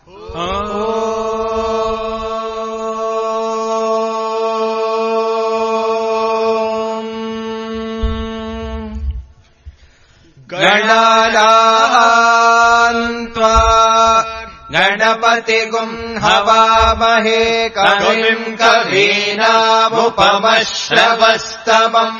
गणानान्त्वा गणपतिगुम् हवामहे कविम् कवीनामुपमश्रवस्तमम्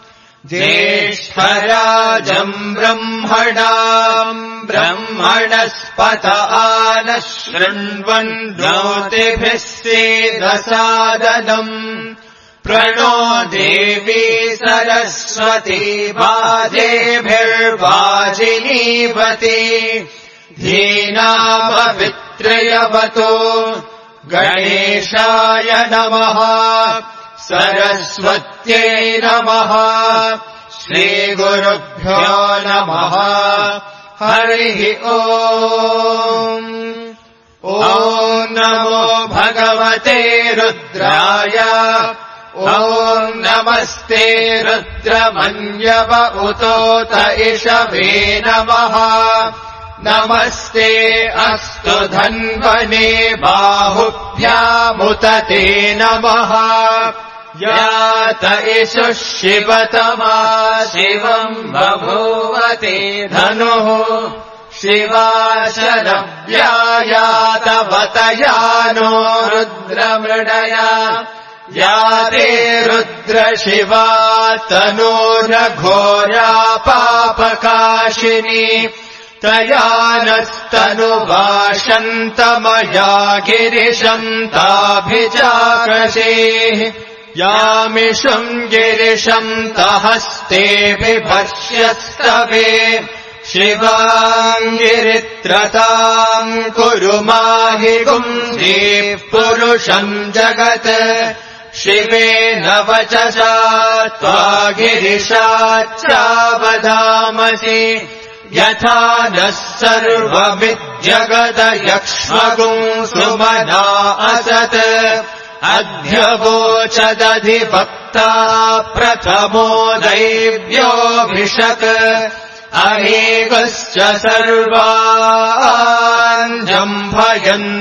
ज्येष्ठराजम् ब्रह्मणाम् ब्रह्मणस्पत आनः शृण्वन् नोतिभिः सीदसादनम् प्रणो देवी सरस्वती वाजेभिर्वाजिनीवती धीनामवित्रयवतो गणेशाय नमः सरस्वत्यै नमः श्रीगुरुभ्यो नमः हरिः ओम् ॐ नमो भगवते रुद्राय ॐ नमस्ते रुद्रमन्यव उतोत इषवे नमः नमस्ते अस्तु धन्वने बाहुभ्यामुत ते नमः यात इषुः शिवतमा शिवम् बभूवते धनुः शिवाशरव्यायातवतयानो रुद्रमृडया याते रुद्रशिवा तनो न घोरा पापकाशिनी तया नस्तनुवाशन्तमया गिरिशन्ताभिजाकशेः यामिषम् गिरिशन्तहस्ते बिभर्ष्यस्तवे शिवाङ्गिरित्रताम् कुरु माहि गुंसीः पुरुषम् जगत् शिवेन वचसा त्वा गिरिशाच्चावदामसि यथा नः सर्वमिज्जगदयक्ष्मगुम् सुमना असत् अध्यवोचदधिभक्ता प्रथमो दैव्योऽभिषक् अहेगश्च सर्वान् जम्भयन्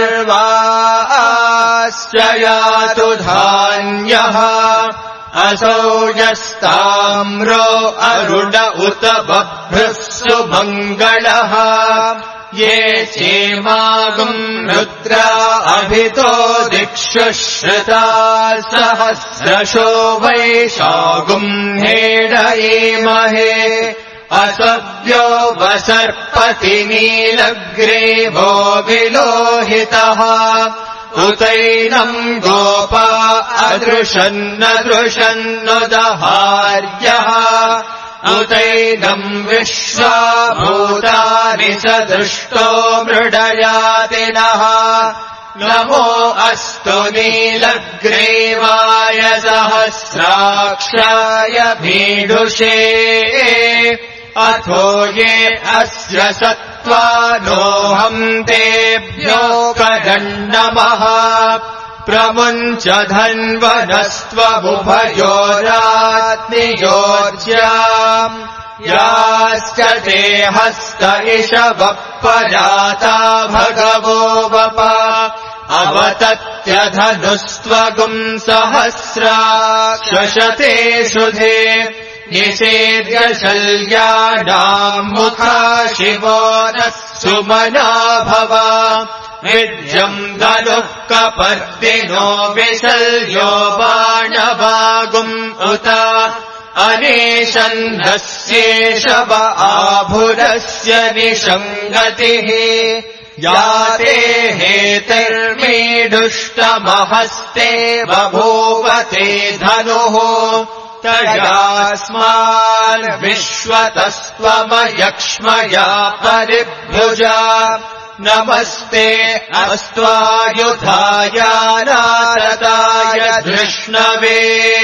सर्वाश्च यातु धान्यः असौ यस्ताम्रो अरुण उत बभ्रुः सुमङ्गलः ये चेमागुम् रुद्रा अभितो दिक्षु श्रुता सहस्रशो वैशागुम् हेडयेमहे असव्यो वसर्पति नीलग्रीवो विलोहितः उतैनम् गोपा अदृशन्नदृशन्नुदहार्यः उतैनम् विश्वाभूतानि च दृष्टो मृडयातिनः नमो अस्तु नीलग्रीवाय सहस्राक्षाय भीडुषे अथो ये अस्य सत्त्वानोऽहम् तेभ्यो कदन्नमः प्रमुञ्च धन्वनस्त्वमुभयोरात्नियोर्ज्याम् याश्च ते हस्त इषवः पराता भगवो वप अवतत्यधनुस्त्वगुम् सहस्राक्षशते शुधे निषेद्य शल्यानाम् मुखा शिवो नः सुमना भव विद्यम् धनुः कपर्दिनो विशल्यो बाणवागुम् उत अनेशन्नस्येषव आभुरस्य निषङ्गतिः याते हेतिर्मीडुष्टमहस्ते बभूवते धनुः तयास्मान् विश्वतस्त्वमयक्ष्मया परिभुजा नमस्ते अस्त्वायुधायानारताय धृष्णवे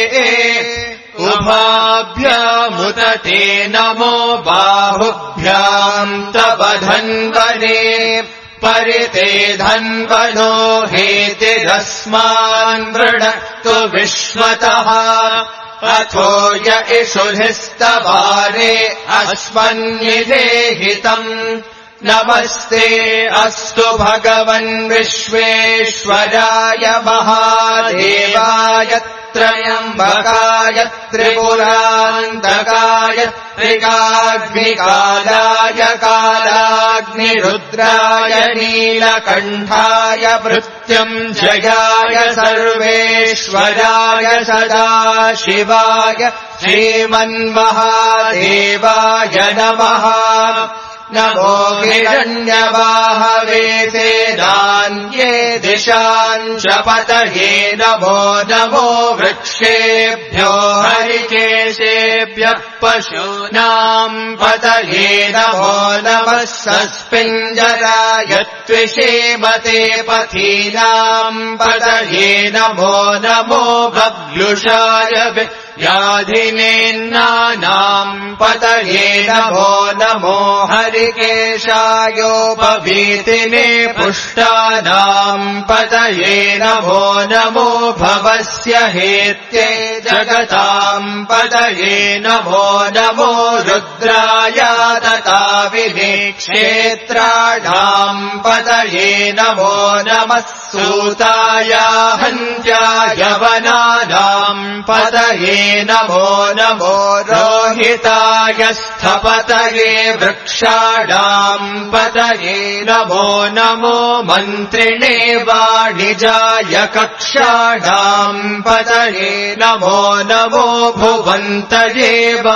उभाभ्यामुत ते नमो बाहुभ्याम् तव धन्वने परिते धन्वनो हेतिरस्मान् वृणक्तु विश्वतः अथो य इषुधिस्तवारे अस्मन्निदेहितम् नमस्ते अस्तु भगवन् विश्वेश्वराय महादेवाय त्रयम्बकाय त्रिपुरान्तकाय त्रिकाग्निकालाय कालाग्निरुद्राय नीलकण्ठाय मृत्युञ्जयाय सर्वेश्वराय सदाशिवाय श्रीमन्महादेवाय नमः। नमो हिरण्यवाहवे सेनान्ये दिशांश पतये नमो नमो वृक्षेभ्यो हरिकेशेभ्यः पशूनाम् पतये नमो नमः सस्पिञ्जराय त्विषेमते पथीनाम् पतये नमो नमो बभ्युषाय व्याधिनेन्नानाम् पतये नमो नमो हरिकेशायोपवीतिने पुष्टानाम् पतये नमो नमो भवस्य हेत्ये जगताम् पतये नमो नमो रुद्राय तताविने क्षेत्राणाम् पतये नमो नमः सूताय हन्त्याय वनानाम् पतये नमो नमो रोहिताय स्थपतये वृक्षाणाम् पतये नमो नमो मन्त्रिणे वाणिजाय कक्षाणाम् पतये नमो नमो भुवन्तये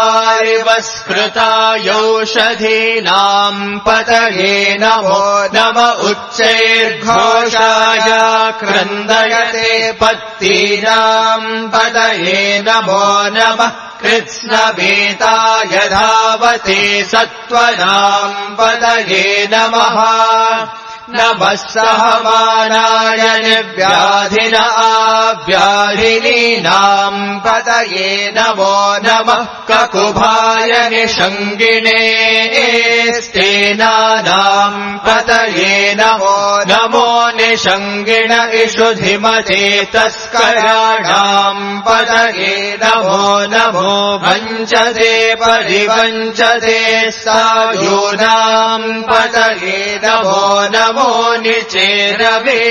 वारिवस्कृतायौषधीनाम् पतये नमो नम उच्चैर्घोषाय क्रन्दयते पत्तीनाम् पतये नमो नमः कृत्स्नवेताय धावते सत्त्वनाम् पतये नमः नमः सहमानाय निर्व्याधिन आव्याधिनीनाम् पतये नमो नमः ककुभाय निषङ्गिणे स्तेनानाम् पतये नमो नमो निषङ्गिण इषुधिमते तस्कराणाम् पतये नमो नमो वञ्चते परिवञ्चते सायूनाम् पतये नमो नमो निचेरवे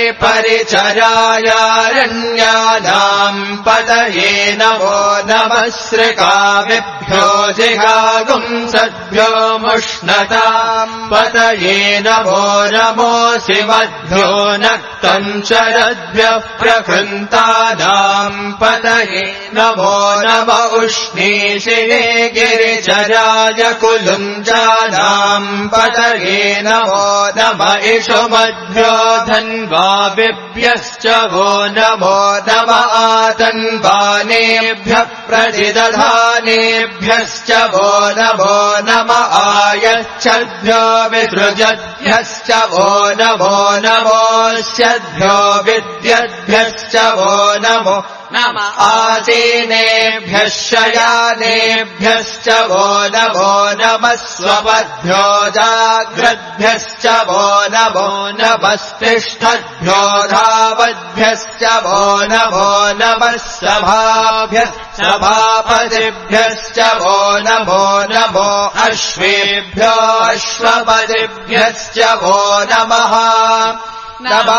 परिचरायारण्यानाम् पतये नमो नमः श्रिकाविभ्यो जिघागुंसद्भ्यो मुष्णताम् पतये नमो नमो शिवद्भ्यो नक्तञ्चरद्भ्यः प्रकृन्तानाम् पतये नमो नम उष्णीशिने गिरिचराय कुलुञ्जानाम् पतये नमो नम इषुमद्भ्यो धन्वाविभ्यश्च वो नमो नम आतन्वानेभ्यः प्रतिदधानेभ्यश्च वो नमो नम आयच्छद्भ्यो विसृजद्भ्यश्च वो नमो नमोऽस्यद्भ्यो विद्यद्भ्यश्च वो नमो नम आसीनेभ्यः शयानेभ्यश्च वो नमो नमः स्वपद्भ्यो जाग्रद्भ्यश्च वो नमो नमस्तिष्ठद्भ्यो धावद्भ्यश्च वो नमो नमः सभाभ्यः सभापतिभ्यश्च वो नमो नमो अश्वेभ्यो अश्वपतिभ्यश्च वो नमः नम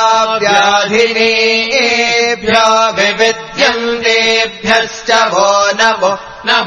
आव्याधिनेभ्यो विविद्यन्तेभ्यश्च वो नमो नम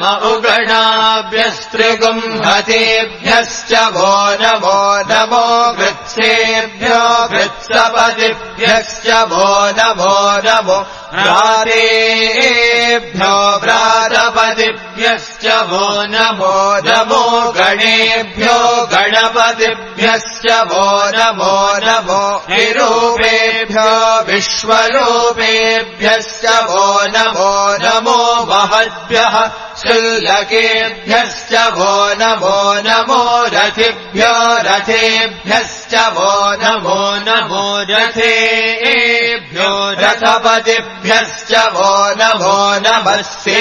उगणाभ्यस्त्रिगुम्हतेभ्यश्च वो नमो नमो वृत्सेभ्यो वृत्सपतिभ्यश्च वो नमो नमो व्रातेभ्यो व्रातपतिभ्यश्च वो नमो नमो गणेभ्यो गणपतिभ्यश्च वो नमो नमो निरूपेभ्यो विश्वरूपेभ्यश्च वो नमो नमो महद्भ्यः शुल्लकेभ्यश्च वो नमो नमो रथिभ्यो रथेभ्यश्च वो नमो नमो रथेभ्यो रथपतिभ्यश्च वो नमो नमः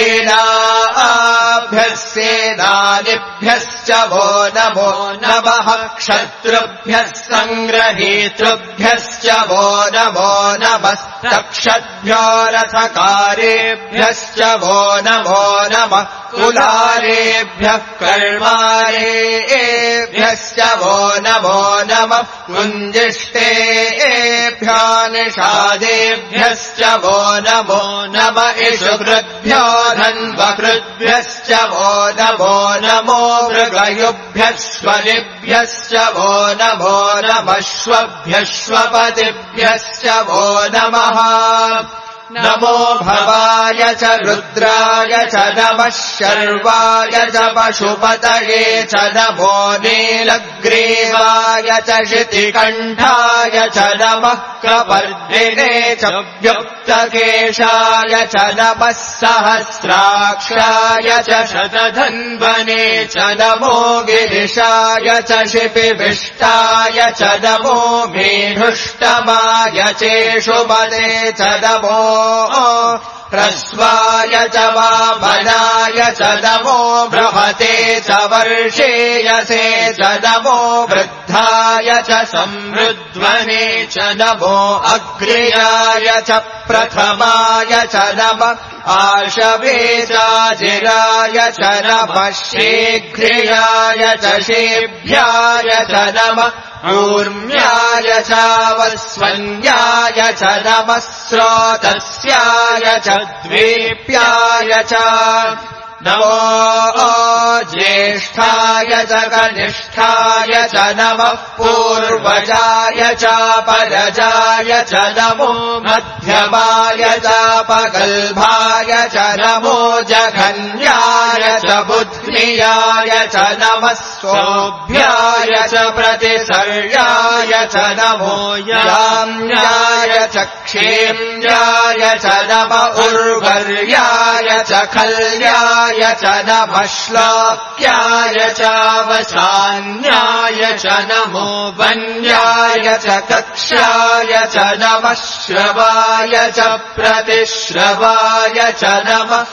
सेनाभ्यः सेनानिभ्यश्च वो नमो नमः क्षत्रुभ्यः सङ्ग्रहीतृभ्यश्च वो नमो नमः रक्षद्भ्यो रथकारेभ्यश्च वो नमो नमः कुलारेभ्यः कर्मारेभ्यश्च वो नमो नमः कुञ्जिष्टेभ्यो निषादेभ्यश्च वो नमो नमः इषुकृद्भ्यो धन्वकृद्भ्यश्च वो नमो मृगयुभ्यश्वलिभ्यश्च वो नमो नमः श्वभ्यश्वपतिभ्यश्च वो नमः नमो भवाय च रुद्राय च नमः शर्वाय च पशुपतये च नमो नीलग्रीवाय च शितिकण्ठाय च नमः कपर्दिने च व्युक्तकेशाय च नमः सहस्राक्षाय च शतधन्वने च नमो गिरिशाय च शिपिविष्टाय च नमो मेढुष्टमाय चेषुमते च नमो ह्रस्वाय च वामनाय च नमो बृहते च वर्षेयसे च नमो वृद्धाय च समृद्ध्वने च नमो अग्र्याय च प्रथमाय च नमः आशवे चाजिराय च नमः शीघ्र्याय च शेभ्याय च नमः ऊर्म्याय च वस्वन्याय च नमः स्रोतस्याय च द्वीप्याय च नमो ज्येष्ठाय च कनिष्ठाय च नमः पूर्वजाय च परजाय च नमो मध्यमाय च पगल्भाय च नमो जघन्याय च बुद्ध्याय च नमः सोऽभ्याय च प्रतिसर्याय च नमो याम्याय च क्षेम्याय च नमः उर्वर्याय च खल्याय च नमः श्लोक्याय च वसान्याय च नमो वन्याय च कक्ष्याय च नमः श्रवाय च प्रतिश्रवाय च नमः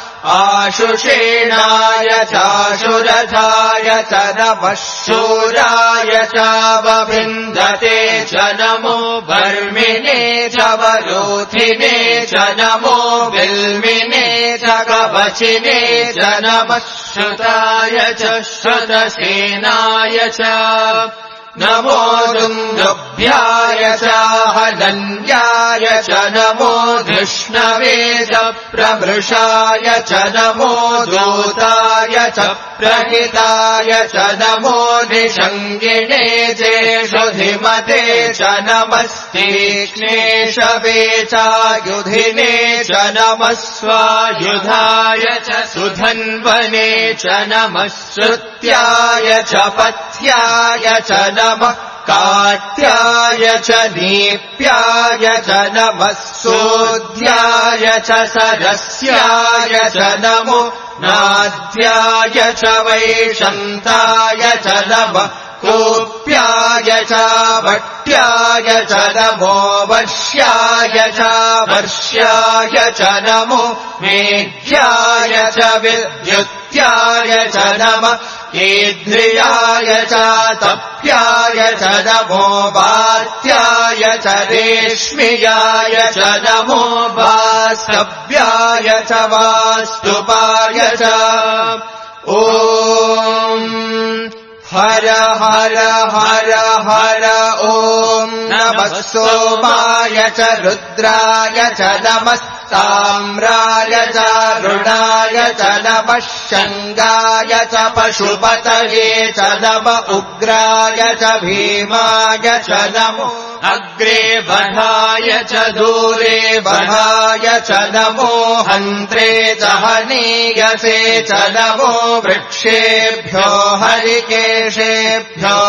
आशुषेणाय चाशुरथाय च नमः शूराय च वविन्दते च नमो वर्मिणे च वरोधिने च नमो बिल्मिने च कवचिने च नमः श्रुताय च श्रुतसेनाय च नमो दुन्दुभ्याय च हनन्याय च नमो धृष्णवे च प्रभृशाय च नमो दूताय च प्रहिताय च नमो निषङ्गिणे चेषुधिमते च नमस्तीक्ष्णेशवे चायुधिने च नमः स्वायुधाय च सुधन्वने च नमः श्रुत्याय च पथ्याय च नमः कात्याय च नीप्याय च नमः सोऽध्याय च सरस्याय च नमो नाद्याय च वैशन्ताय च नमः कोप्याय च वट्याय च नमो वश्याय च वर्ष्याय च नमो मेघ्याय च विद्युत्याय च नमः ईद्रियाय च तप्याय च नमो वात्याय च रेश्मियाय च नमो वास्तव्याय च वास्तुपाय च ॐ हर हर हर हर ॐ नमः सोमाय च रुद्राय च नमः ताम्राय च रुणाय च नमः शङ्गाय च पशुपतये च नमः उग्राय च भीमाय च नमो अग्रे वधाय च दूरे वधाय च नमो हन्त्रे च हनीयसे च नमो वृक्षेभ्यो हरिकेशेभ्यो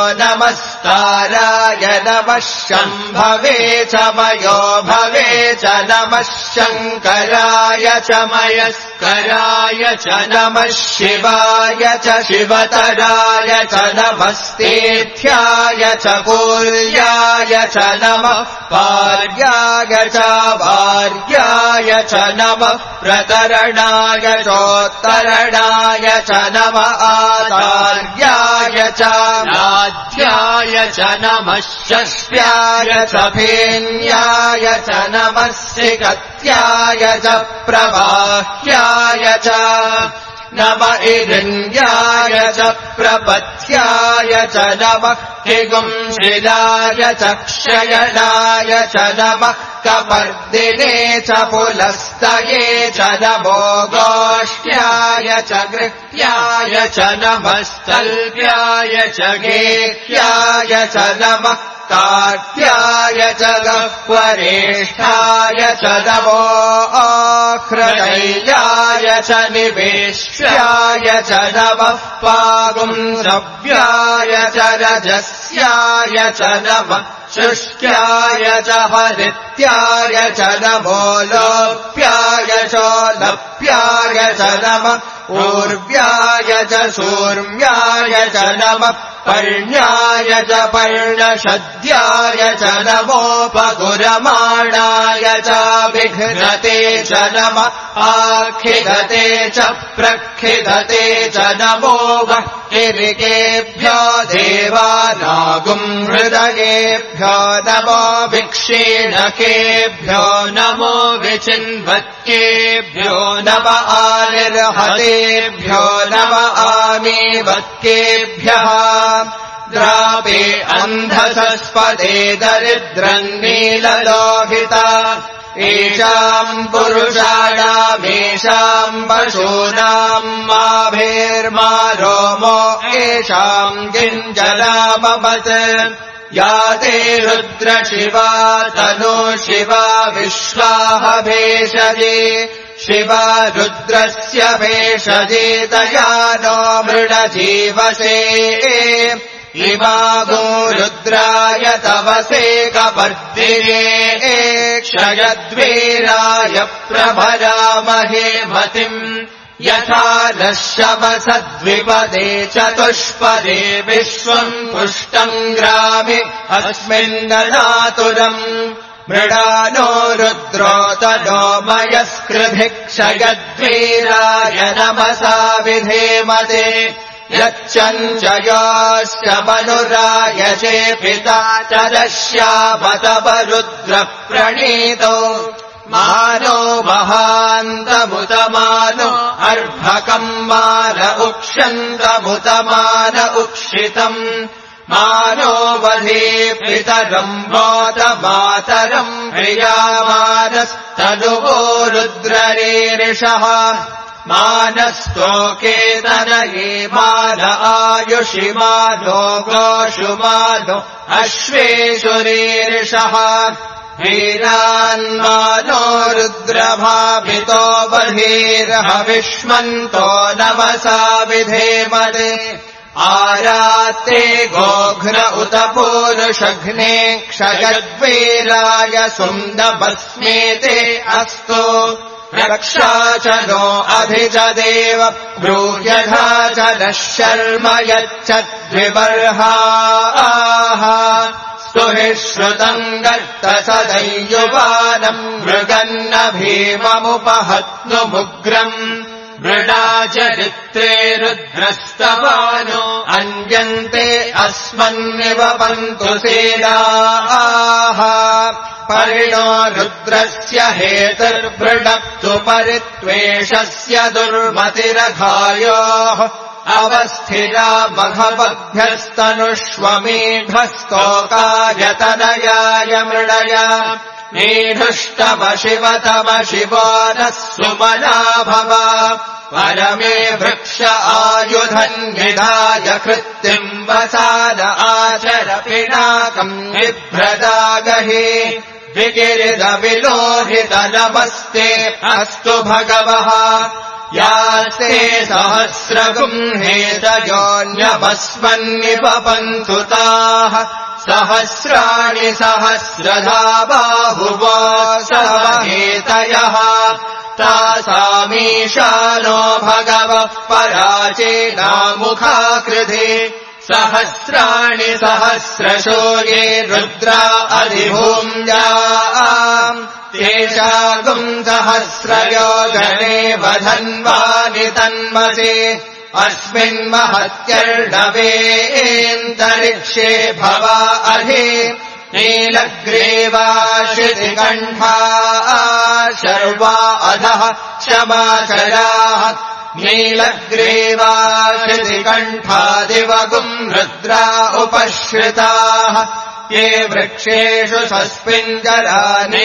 नमस्ताराय नमः शम्भवे च मयो भवे च नमः शङ्कराय च मयस्कराय च नमः शिवाय च शिवतराय च नमस्तेथ्याय च कूर्याय च नमः पार्याय च वार्याय च नमः प्रतरणाय चोत्तरणाय च नमः आचार्याय च राध्याय च नमः षष्ट्याय च फेन्याय च नमः सिकत्याय च प्रवाह्याय च नम इरिन्द्याय च प्रपथ्याय च नमः हिगुंशिलाय च क्षयणाय च नमः कपर्दिने च पुलस्तये च नमो गोष्ठ्याय च गृह्याय च नमस्तल्प्याय च गेह्याय च नमः कार्त्याय च गह्वरेष्ठाय च नमो हृदयाय च निवेश्याय च नमः पागुंसव्याय च रजस्याय च नमः शुष्क्याय च हरित्याय च नमो लोप्याय च लप्याय च नमः ऊर्व्याय च सूर्म्याय च नमः पर्ण्याय च पर्णशद्याय च नमोपगुरमाणाय च विघ्नते च नमः आखिदते च प्रखिदते च नमो वह्निरिकेभ्यो देवानागुं हृदयेभ्यो नमो विक्षीणकेभ्यो नमो विचिन्वत्केभ्यो नम आनिर्हतेभ्यो नम आमीवत्केभ्यः द्रापे अन्धसस्पदे दरिद्रन्नीललोहिता एषाम् पुरुषाणामेषाम् पशूनाम् माभेर्मा रोमो एषाम् गिञ्जलामवत् या ते रुद्रशिवा तनो शिवा विश्वाह भेषजे शिवा रुद्रस्य भेषजे तया नो मृडजीवसे इमागो रुद्राय तवसे कपर्दिने क्षयद्वीराय प्रभरामहे मतिम् यथा नः शमसद्विपदे चतुष्पदे विश्वम् पुष्टम् ग्रामे अस्मिन्ननातुरम् मृडानो रुद्रो तनो मयस्कृभिक्षयद्वीराय नमसा विधेमते यच्चञ्चयोश्च मनुराय चेपिता च दश्यामतवरुद्रः प्रणीतो मानो महान्तमुतमानो अर्भकम् मान उक्षन्तमुतमान उक्षितम् मानो वधे पितरम् मोदमातरम् प्रियामानस्तनुवो रुद्ररेरिषः मानस्तोकेतनये मान आयुषि मानो गोषु मानो अश्वेषुरेरिषः वीरान्मानो रुद्रभावितो बहिर्हविष्मन्तो नमसा विधेमते आरात्ते गोघ्न उत पूरुषघ्ने क्षयद्वीराय सुन्दभस्मेते अस्तु रक्षा च नो अधिजदेव ब्रूयधा च नः शर्म यच्छद्विबर्हाः स्तुहि श्रुतम् गर्त सदैयुवानम् मृगन्न भीममुपहत्नुमुग्रम् मृडाचरित्रे रुद्रस्तवानो अन्यन्ते अस्मन्निव पन्तु सेनाः परिणो रुद्रस्य हेतुर्भृडक्तु परित्वेषस्य दुर्मतिरघायोः अवस्थिरा मघवभ्यस्तनुष्वमेढस्तोकायतनयाय मृडया मेढुष्टम शिवतम शिवो नः सुमना भव परमे वृक्ष आयुधन्निधाय कृत्तिम् वसान आचर पिनाकम् बिभ्रदागहे विगिरिदविलोहित नमस्ते अस्तु भगवः यास्ते सहस्रगुम् हेतयोऽन्यभस्मन्निपपन्तु ताः सहस्राणि सहस्रधा बाहुवो सर्वहेतयः तासामीशानो भगवः पराचेनामुखाकृधे सहस्राणि सहस्रशो ये रुद्रा अधिभूम्याम् तेषागुम् सहस्रयोजने वधन्वानि तन्मसे अस्मिन्महत्यर्णवेऽन्तरिक्षे भवा अधि नीलग्रीवाशितिकण्ठा शर्वा अधः क्षमाचराः नीलग्रीवाशितिकण्ठादिवगुम् रुद्रा उपश्रिताः ये वृक्षेषु सस्मिञ्जरा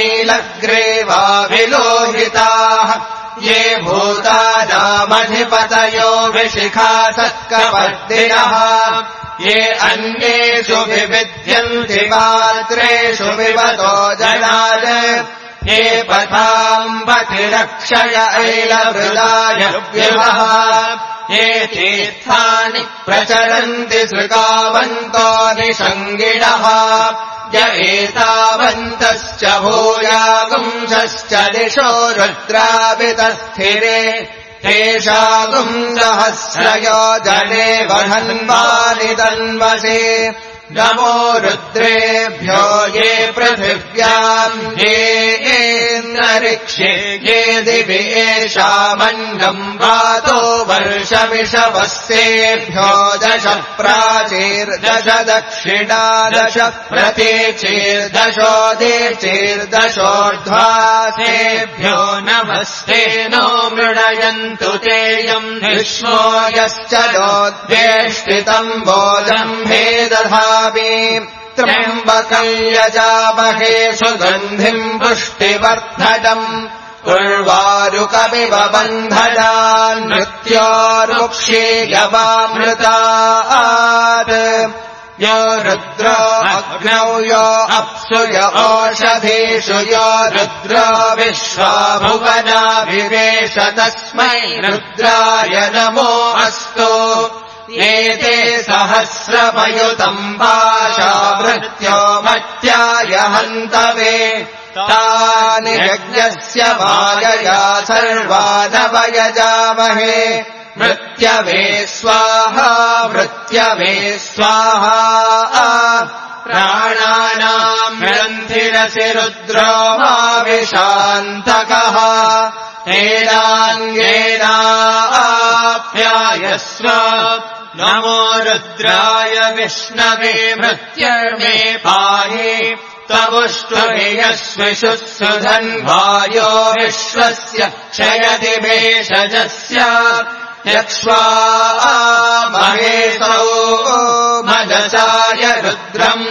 नीलग्रीवाभिलोहिताः ये भूतानामधिपतयो विशिखासत्कवर्तिनः ये अन्येषु विविध्यन्ति पात्रेषु विवतो जनान् ये पथाम्बतिरक्षय ऐलवृदाय व्युवः ये तीर्थानि प्रचरन्ति सृगावन्तो निषङ्गिणः य एतावन्तश्च भूयागुंसश्च दिशो रुद्रावितस्थिरे तेषागुम् सहस्रयोजने वहन्वानि तन्वसे नमो रुद्रेभ्यो ये पृथिव्याम् ये इन्द्ररिक्षे ये दिवि येषामन्नम् वातो वर्षमिषवस्तेभ्यो 10 प्राचीर्दश दक्षिणा 10 प्रतीचीर्दशोदीचीर्दशोर्ध्वासेभ्यो नमस्ते नो मृणयन्तु तेयम् विष्णो यश्च नोद्वेष्टितम् बोधम्भे दधामि त्र्यम्बकम् यजामहे सुगन्धिम् पुष्टिवर्धनम् उर्वारुकमिव बन्धनान् मृत्योर्मुक्षीयवामृतात् यो रुद्रो अग्नौ यो अप्सु य ओषधीषु यो रुद्रो विश्वा भुवनाभिवेश तस्मै रुद्राय नमो अस्तु एते सहस्रमयुतम् पाशाभृत्यो मत्याय हन्तवे तानि यज्ञस्य मायया सर्वानवयजामहे मृत्यवे स्वाहा मृत्यवे स्वाहा प्राणानाम् ग्रन्थिरसि रुद्रो माविशान्तकः तेनाङ्गेनाप्यायस्व नमो रुद्राय विष्णवे मृत्यर्मे पाहि तवुष्टुमे यस्विषुः सुधन्वायो विश्वस्य क्षयति भेषजस्य यक्ष्वा महेशौ मदसाय रुद्रम्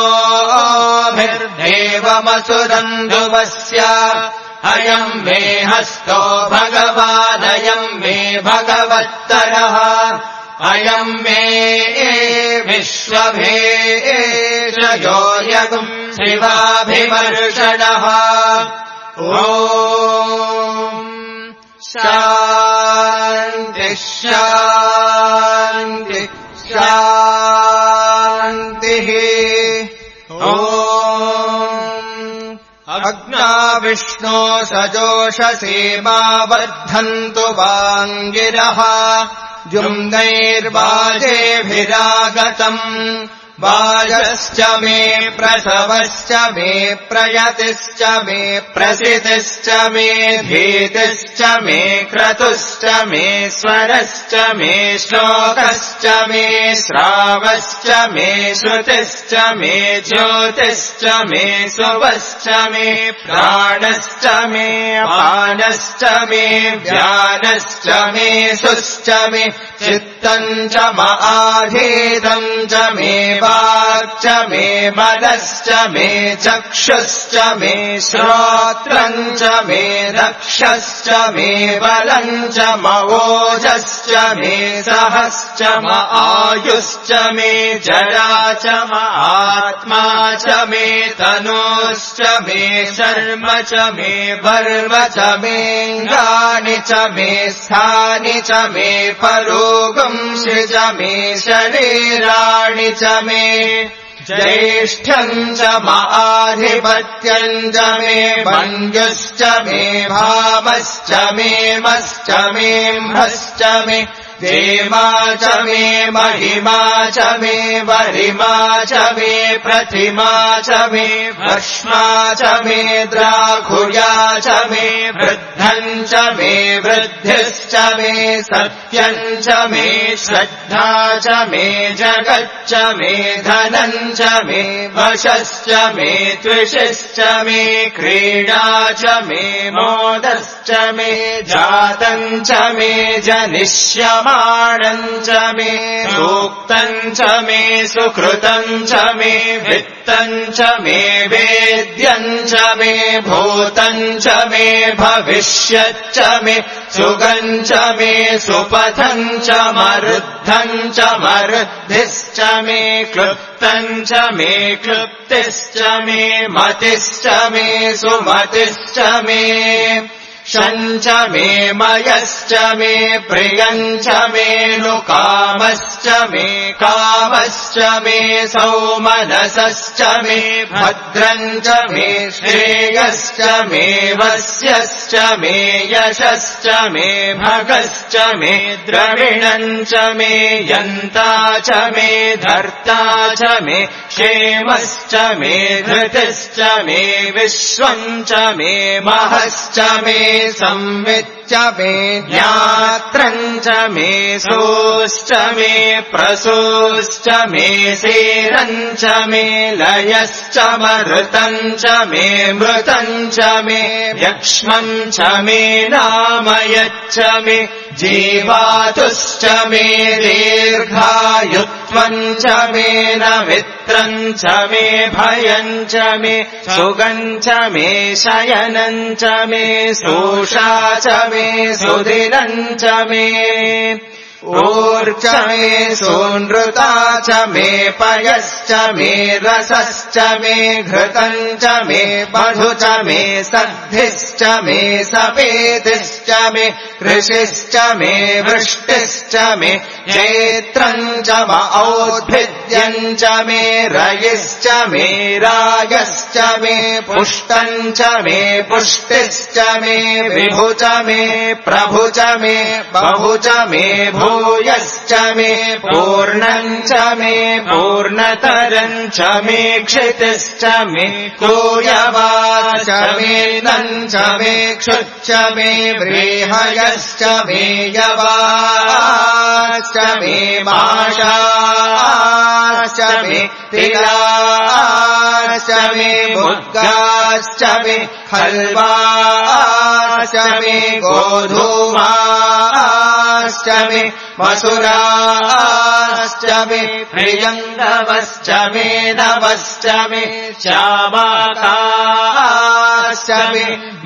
नमोभिर्देवमसुरन्धुवस्य अयम् मे हस्तो भगवानयम् मे भगवत्तरः अयम् मे विश्वभेषजो यगुम् शिवाभिमर्षणः ॐ शान्ति शान्ति शान्तिः ॐ अग्ना विष्णो सजोषसेमा बद्धन्तु वाङ्गिरः जुम्नैर्वाजेभिरागतम् वाजश्च मे प्रसवश्च मे प्रयतिश्च मे प्रसितिश्च मे भीतिश्च मे क्रतुश्च मे स्वरश्च मे श्लोकश्च मे श्रावश्च मे श्रुतिश्च मे ज्योतिश्च मे सुवश्च मे प्राणश्च मे अपानश्च मे व्यानश्च मे सुश्च मे चित्तम् च आधीतम् च मे वाक् च मे मनश्च मे चक्षुश्च मे श्रोत्रम् च मे रक्षश्च मे बलम् च मवोजश्च मे सहश्च म आयुश्च मे जरा च म आत्मा च मे तनोश्च मे शर्म च मे वर्म च मेऽङ्गानि च मे स्थानि च मे परोगंसि च मे शरीराणि च मे ज्येष्ठ्यम् च महाधिपत्यम् च मे मञ्जुश्च मे भामश्च मे मश्च मे म्भश्च मे देमा च मे महिमा च मे वरिमा च मे प्रतिमा च मे भस्मा च मे द्राघुया च मे वृद्धम् च मे वृद्धिश्च मे सत्यम् च मे श्रद्धा च मे जगच्च मे धनम् च मे वशश्च मे त्विषश्च मे क्रीडा च मे मोदश्च मे जातम् च मे जनिष्यमाणम् च मे सूक्तम् च मे सुकृतम् च मे वित्तम् च मे वेद्यम् च मे भूतम् च मे भविष्यच्च मे सुगम् च मे सुपथम् च मरुद्धम् च मरुद्धिश्च मे क्लुप्तम् च मे क्लुप्तिश्च मे मतिश्च मे सुमतिश्च मे शम् च मे मयश्च मे प्रियम् च मे नुकामश्च मे कामश्च मे सौमनसश्च मे भद्रम् च मे श्रेयश्च मे वस्यश्च मे यशश्च मे भगश्च मे द्रविणम् च मे यन्ता च मे धर्ता च मे क्षेमश्च मे धृतिश्च मे विश्वम् च मे महश्च मे संविच्च मे ज्ञात्रम् च मे सोश्च मे प्रसोश्च मे सेरम् च मे लयश्च मरुतम् च मे मृतम् च मे यक्ष्मम् च मे नामयच्च मे जीवातुश्च मे दीर्घायुत्वम् च मे न मित्रम् च मे भयम् च मे सुगम् च मे शयनम् च मे सोषा च मे सुधिरम् च मे ऊर्च मे सोनृता च मे पयश्च मे रसश्च मे घृतम् च मे मधु च मे सद्धिश्च मे सपेतिश्च मे कृषिश्च मे वृष्टिश्च मे चैत्रम् च औद्भिद्यम् च मे रयिश्च मे रायश्च मे पुष्टम् च मे पुष्टिश्च मे विभु च मे प्रभु च मे बहु च मे भूयश्च मे पूर्णम् च मे पूर्णतरम् च मे क्षितिश्च मे तूयवाश्च मे नम् च मे क्षुच्च मे व्रीहयश्च मे यवाश्च मे माषाश्च मे तिलाश्च मे मुद्गाश्च मे खल्वाश्च मे गोधूमाश्च मे मसुराश्च मे प्रियङ्गवश्च मे नवश्च मे श्यामाकाश्च मे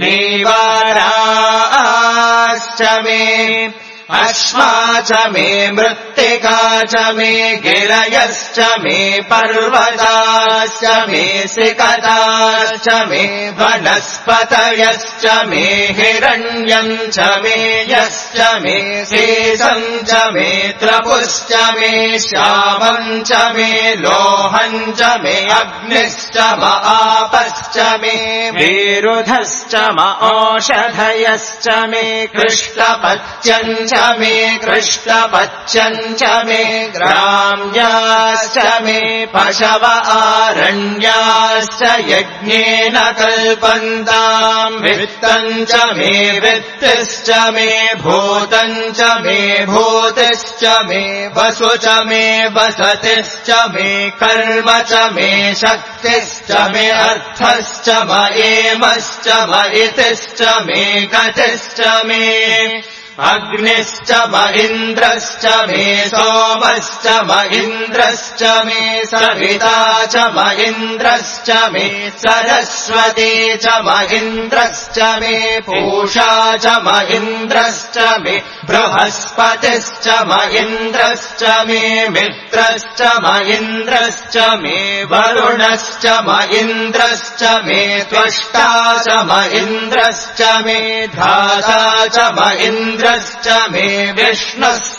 नीवाराश्च मे अश्मा च मे मृत्तिका च मे गिरयश्च मे पर्वताश्च मे सिकताश्च मे वनस्पतयश्च मे हिरण्यम् च मे यश्च मे शेषम् च मे त्रपुश्च मे श्यामम् च मे लोहम् च मे अग्निश्च आपश्च मे विरुधश्च औषधयश्च मे कृष्णपत्यम् च मे कृष्णपत्यम् च मे ग्राम्याश्च मे पशव आरण्याश्च यज्ञेन कल्पन्ताम् वित्तम् च मे वित्तिश्च मे भूतम् च मे भूतिश्च मे वसु च मे वसतिश्च मे कर्म च मे शक्तिश्च मे अर्थश्च मयेमश्च मयितिश्च मे गतिश्च मे अग्निश्च महीन्द्रश्च मे सोमश्च महीन्द्रश्च मे सविता च महीन्द्रश्च मे सरस्वती च महीन्द्रश्च मे पूषा च महीन्द्रश्च मे बृहस्पतिश्च महीन्द्रश्च मे मित्रश्च महीन्द्रश्च मे वरुणश्च महीन्द्रश्च मे त्वष्टा च महीन्द्रश्च मे धाता च महीन्द्रश्च मे विष्णुश्च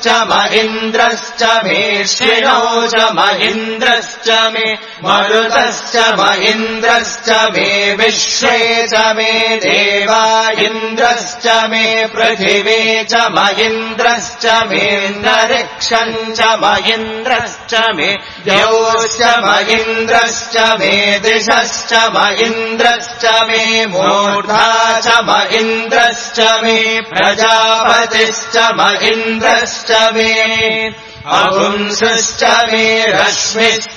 च महीन्द्रश्च मेऽश्विनो च महीन्द्रश्च मे मरुतश्च महीन्द्रश्च मे विश्वे च मे देवा इन्द्रश्च मे पृथिवी च महीन्द्रश्च मेऽन्तरिक्षम् च महीन्द्रश्च मे द्यौश्च महीन्द्रश्च मे दिशश्च महीन्द्रश्च मे मूर्धा च महीन्द्रश्च मे प्रजापतिश्च महीन्द्रश्च मे अपुंसश्च मे रश्मिश्च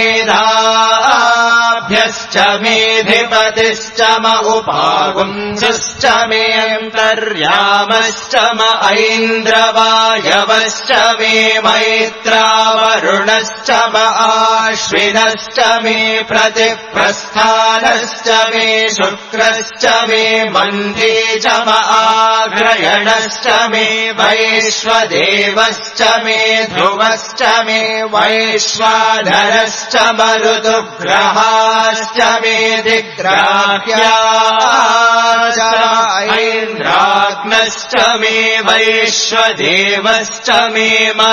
मेधाभ्यश्च मेऽधिपतिश्च म उपागुंसश्च मे अन्तर्यामश्च म ऐन्द्रवायवश्च मे मैत्रावरुणश्च म आश्विनश्च मे प्रतिप्रस्थानश्च मे शुक्रश्च मे मन्दी च म आग्रयणश्च मे वैश्वदेवश्च मे ध्रुवश्च मे वैश्वानरश्च मरुदुग्रहाश्च मे दिग्राह्याश्च ऐन्द्राग्नश्च मे वैश्वदेवश्च मे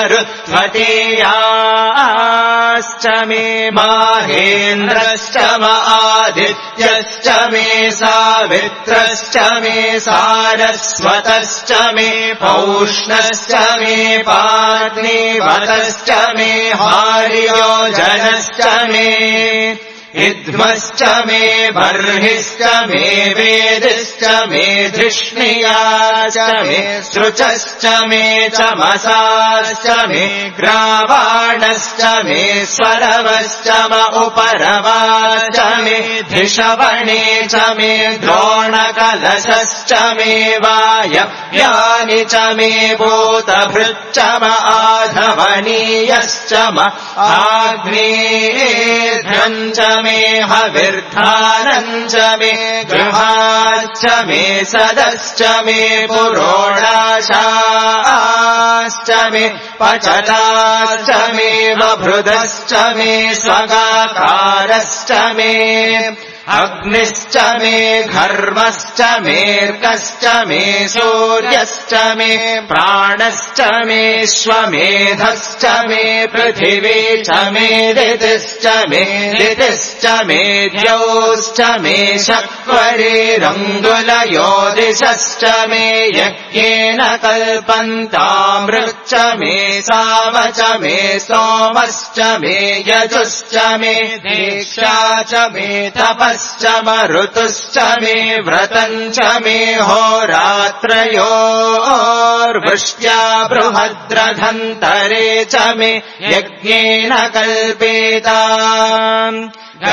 मरुत्वतीयाश्च मे माहेन्द्रश्च म आदित्यश्च मे सावित्रश्च मे सारस्वतश्च मे पौष्णश्च मे पार्थिवतश्च मे हार्योजनश्च मे इद्मश्च मे बर्हिश्च मे वेदिश्च मे धृष्णियाश्च मे सृचश्च मे चमसाश्च मे ग्रावाणश्च मे स्वरवश्च म उपरवाश्च मे धिषवणे च मे द्रोणकलशश्च मे वायव्यानि च मे भूतभृच्च म आधवनीयश्च म आग्नेयध्वम् च मे हविर्धानम् च मे गृहाश्च मे सदश्च मे पुरोडाशाश्च मे पचताश्च मे बभृदश्च मे स्वगाकारश्च मे अग्निश्च मे घर्मश्च मेऽर्कश्च मे सूर्यश्च मे प्राणश्च मेऽश्वमेधश्च मे पृथिवी च मे दितिश्च मे द्यौश्च मे शक्वरीरङ्गुलयोदिशश्च मे यज्ञेन कल्पन्तामृच्च मे साम च मे सोमश्च मे यजुश्च मे दीक्षा च मे तपश्च मरुतुश्च मे व्रतम् च मे होरात्रयोर्वृष्ट्या बृहद्रथन्तरे च मे यज्ञेन कल्पेताम्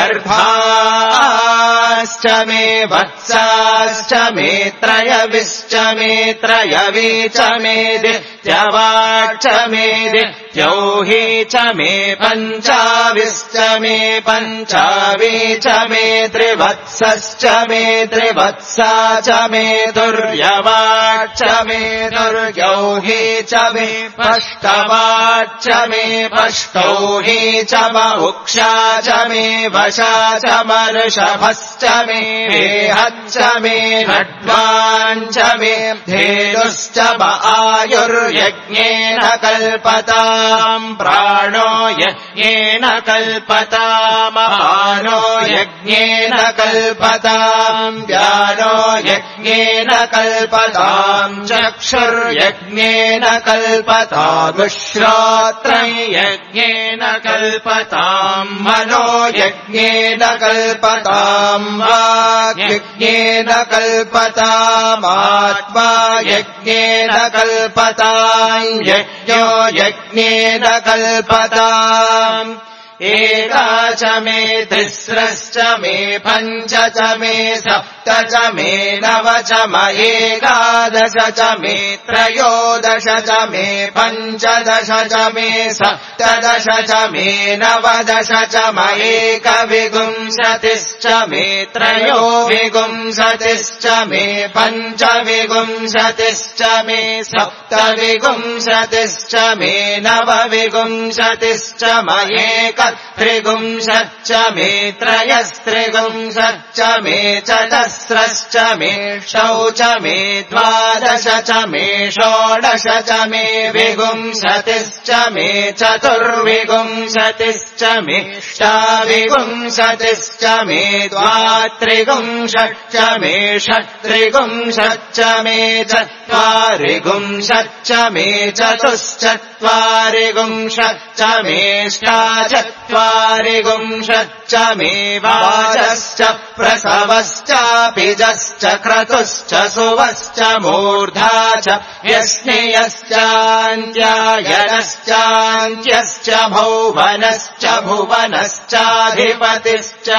गर्भाश्च मे वत्साश्च मे त्रयविश्च मे त्रयवी च मे दित्यवाक् च मे दित्यौही च मे पञ्चाविश्च मे पञ्चावी च मे त्रिवत्सश्च मे त्रिवत्सा च मे दुर्यवाक् च मे दुर्यौही च मे पष्टवाक् च मे पष्टौही च म उक्षा च मे वशा च मर्षभश्च मे वेहच्च मे नड्वान् च मे धेनुश्च म आयुर्यज्ञेन कल्पताम् प्राणो यज्ञेन कल्पताम् अपानो यज्ञेन कल्पताम् व्यानो यज्ञेन कल्पताम् चक्षुर्यज्ञेन कल्पतामुश्रोत्रम् यज्ञेन कल्पताम् मनो यज्ञेन कल्पताम् वाक् यज्ञेन कल्पतामात्मा यज्ञेन कल्पताम् यज्ञो यज्ञेन कल्पताम् एका च मे तिस्रश्च मे पञ्च च मे सप्त च मे नव च म एकादश च मे त्रयोदश च मे पञ्चदश च मे सप्तदश च मे नवदश च म एकविंशतिश्च मे त्रयोविंशतिश्च मे पञ्चविंशतिश्च मे सप्तविंशतिश्च मे नवविंशतिश्च म त्रिगुंशच्च मे त्रयस्त्रिगुंशच्च मे चतस्रश्च मे षौच मे द्वादश च मे षोडश च मे विगुंशतिश्च मे चतुर्विगुंशतिश्च मे षट्विगुंशतिश्च मे द्वात्रिगुंशच्च मे षट्त्रिगुंशच्च मे चत्वारिगुंशच्च मे चतुश्चत्वारिगुंशच्च मे षट्चत्वारिगुंशच्च मे वाचश्च प्रसवश्चापिजश्च क्रतुश्च सुवश्च मूर्धा च यस्नियश्चान्त्यायनश्चान्त्यश्च भौवनश्च भुवनश्चाधिपतिश्च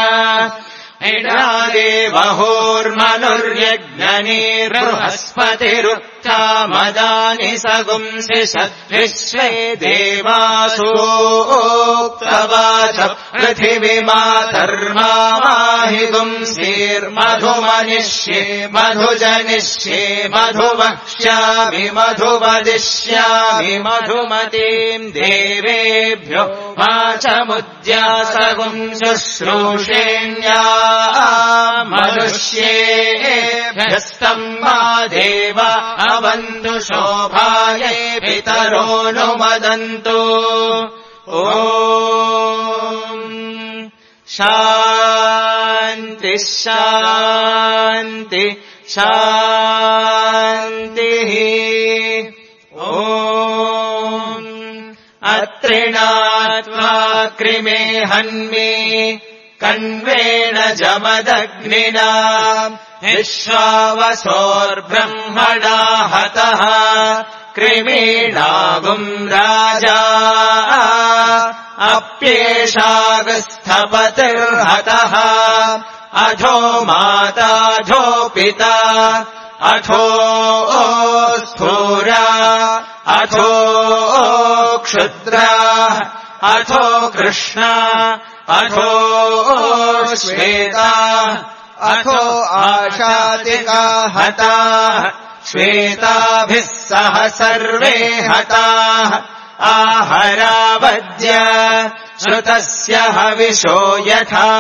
इडादेवहोर्मनुर्यज्ञनीर्बृहस्पतिरुक्तामदानि सगुंसि सद्विश्वे देवासूक्तवाच पृथिवीमातर्माहिगुंसीर्मधुमनिष्ये मधुजनिष्ये मधुवक्ष्यामि मधुवदिष्यामि मधुमतीम् देवेभ्यो वाचमुद्यासगुंशुश्रूषेण्या मनुष्येभ्यस्तम् मा देव अवन्तु शोभायै पितरोऽनुमदन्तु ॐ शान्ति शान्ति शान्तिः ॐ अत्रिणात्वा कृमे हन्मे कण्वेण जमदग्निना विश्वावसोर्ब्रह्मणा हतः कृमीणागुम् राजा अप्येषागस्थपतिर्हतः अधो माताधो पिता अथो स्थूरा अथो क्षुद्रा अथो कृष्णा अथो श्वेता अथो आशातिका हताः श्वेताभिः सह सर्वे हताः आहरावद्य श्रुतस्य हविषो यथा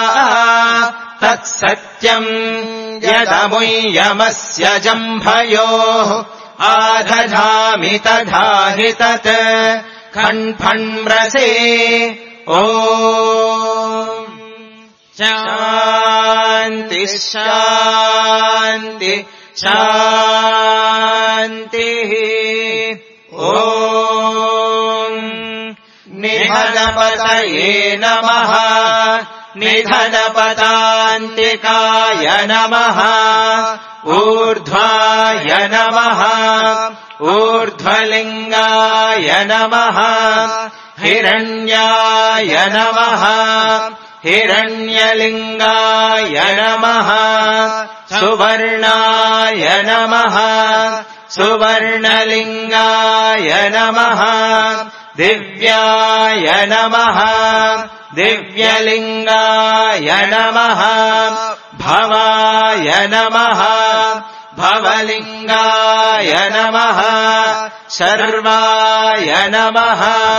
तत्सत्यम् यदमुय्यमस्य जम्भयोः आदधामि तथा हि तत् खण्फण्म्रसे ॐ शान्ति शान्ति शान्तिः ॐ निधनपतये नमः निधनपदान्तिकाय नमः ऊर्ध्वाय नमः ऊर्ध्वलिङ्गाय नमः हिरण्याय नमः हिरण्यलिङ्गाय नमः सुवर्णाय नमः सुवर्णलिङ्गाय नमः दिव्याय नमः दिव्यलिङ्गाय नमः भवाय नमः भवलिङ्गाय नमः शर्वाय नमः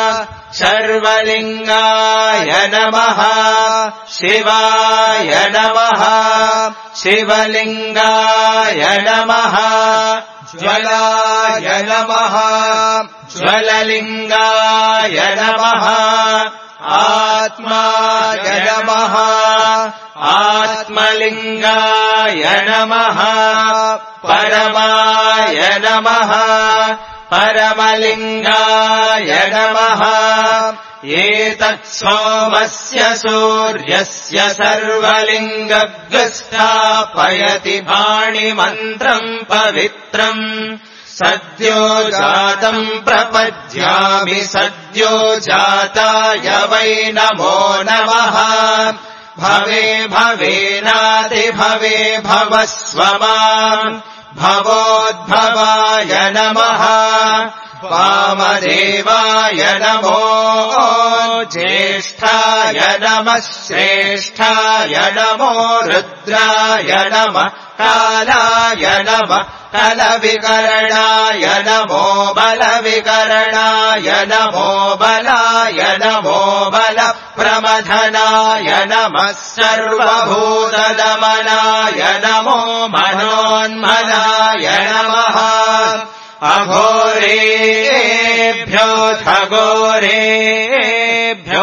शर्वलिङ्गाय नमः शिवाय नमः शिवलिङ्गाय नमः ज्वलाय नमः ज्वललिङ्गाय नमः आत्माय नमः आत्मलिङ्गाय नमः परमाय नमः परमलिङ्गाय नमः एतत् सोमस्य सूर्यस्य सर्वलिङ्गस्थापयति पाणिमन्त्रम् पवित्रम् सद्यो जातम् प्रपद्यामि सद्यो जाताय वै नमो नमः भवे भवेनातिभवे भवस्व माम् भवोद्भवाय नमः वामदेवाय नमो ज्येष्ठाय नमः श्रेष्ठाय नमो रुद्राय नमः कालाय नमः कलविकरणाय नमो बलविकरणाय नमो बलाय नमो बलप्रमथनाय नमः सर्वभूतदमनाय नमो मनोन्मनाय नमः अघोरेभ्यो घोरेभ्यो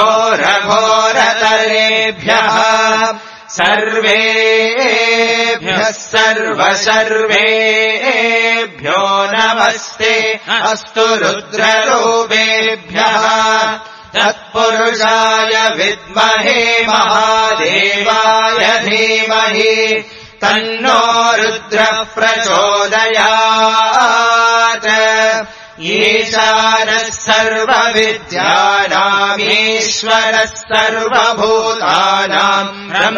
घोरघोरतरेभ्यः सर्वेभ्यः सर्वेभ्यो नमस्ते अस्तु रुद्ररूपेभ्यः तत्पुरुषाय विद्महे महादेवाय धीमहि तन्नो रुद्रः प्रचोदयात् ईशानः सर्वविद्यानामीश्वरः सर्वभूतानाम्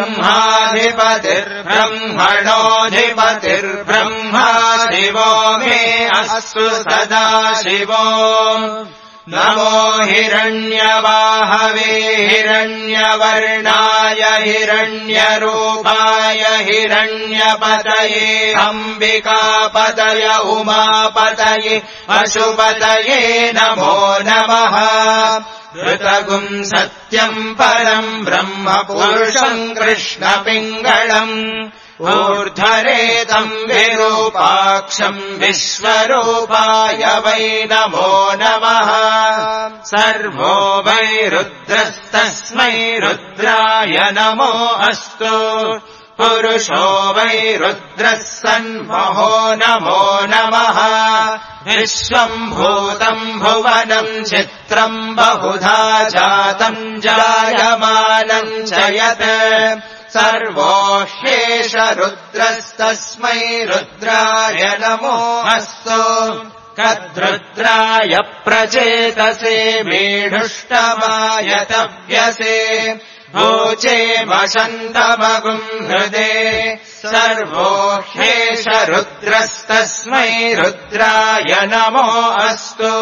ब्रह्माधिपतिर्ब्रह्मणोऽधिपतिर्ब्रह्मा शिवो मे अस्तु सदा शिवो नमो हिरण्यवाहवे हिरण्यवर्णाय हिरण्यरूपाय हिरण्यपतये अम्बिकापतय उमापतये पशुपतये नमो नमः ऋतगुम् सत्यम् परम् ब्रह्म पुरुषम् कृष्णपिङ्गळम् ऊर्ध्वरेतम् विरूपाक्षम् विश्वरूपाय वै नमो नमः सर्वो वै रुद्रस्तस्मै रुद्राय नमो अस्तु पुरुषो वै रुद्रः सन्महो नमो नमः विश्वम् भूतम् भुवनम् चित्रम् बहुधा जातम् जायमानम् च यत् सर्वो ह्येष रुद्रस्तस्मै रुद्राय नमो अस्तु कद्रुद्राय प्रचेतसे मेढुष्टमाय तव्यसे भोचे वसन्तमगुम् हृदे सर्वो ह्येष रुद्रस्तस्मै रुद्राय नमो अस्तु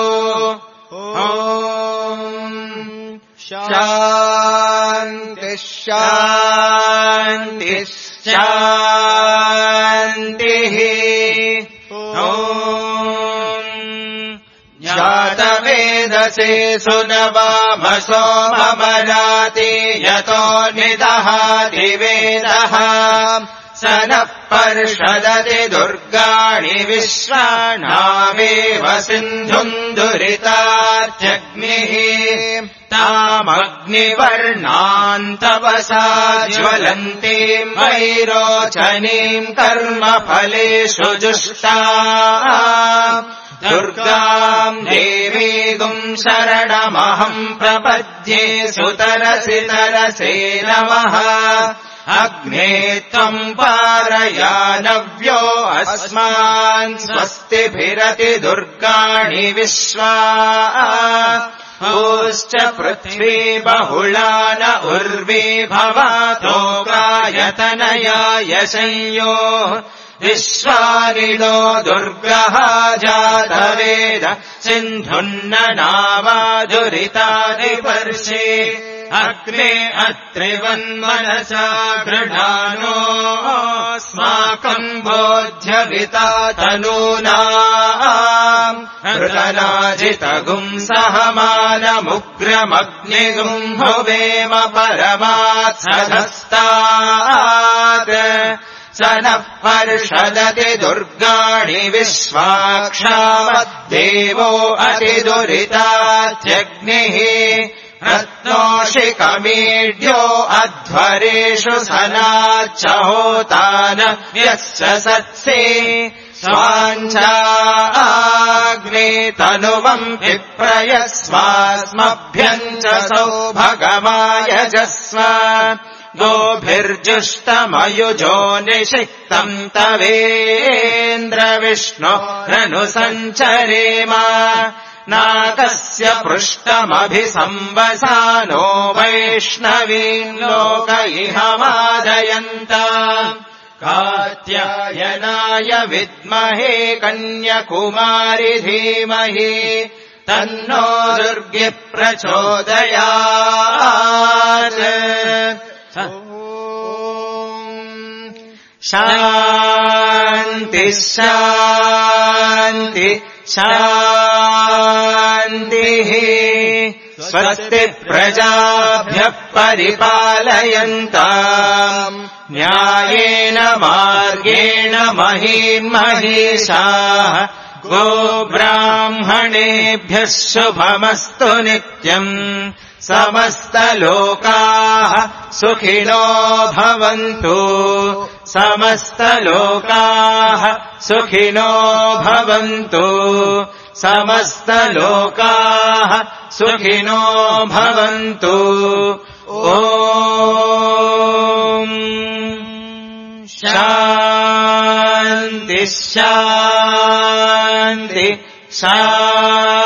शान्तिः शान्तिः शान्तिः जातवेदसे सुनवामसो ममराति यतो निदहाति वेदः स नः पर्षदति दुर्गाणि विश्वाणामेव सिन्धुम् दुरितात्यग्निः तामग्निवर्णाम् तपसा ज्वलन्तीम् वैरोचनीम् कर्मफलेषु जुष्टा दुर्गाम् देवीगुम् शरणमहम् प्रपद्ये सुतरसि तरसे नमः अग्ने त्वम् पारयानव्यो अस्मान् स्वस्तिभिरति दुर्गाणि विश्वा ऊश्च पृथ्वी बहुलान उर्वी भवातोकायतनयाय संयो विश्वानिनो दुर्गः जातवेद सिन्धुन्न नावादुरितादिपर्षे अग्ने अत्रिवन्मनसा गृणानोऽस्माकम् बोध्यविता तनूनाम् हृतनाजितगुम् सहमानमुग्रमग्निगुम् हुवेम परमात्सधस्तात् स नः पर्षदति दुर्गाणि विश्वाक्षावद्देवो अतिदुरितात्यग्निः रत्नोषिकमीड्यो अध्वरेषु सनाच्च होतान यस्य सत्से स्वाञ्चाग्ने तनुवम् विप्रयस्वास्मभ्यम् च सौभगमायजस्व गोभिर्जुष्टमयुजो निषिक्तम् तवेन्द्रविष्णुरनुसञ्चरेम नाकस्य पृष्ठमभिसंवसानो वैष्णवीम् लोक इह मादयन्त कात्यायनाय विद्महे कन्याकुमारी धीमहि तन्नो दुर्गे प्रचोदयात्। शान्ति शान्ति शान्तिः। स्वस्ति प्रजाभ्यः परिपालयन्ताम् न्यायेन मार्गेण महीम् महिषाः। गोब्राह्मणेभ्यः शुभमस्तु नित्यम्। समस्तलोकाः सुखिनो भवन्तु। समस्तलोकाः सुखिनो भवन्तु। समस्तलोकाः सुखिनो भवन्तु। ॐ शान्ति शान्ति शान्ति।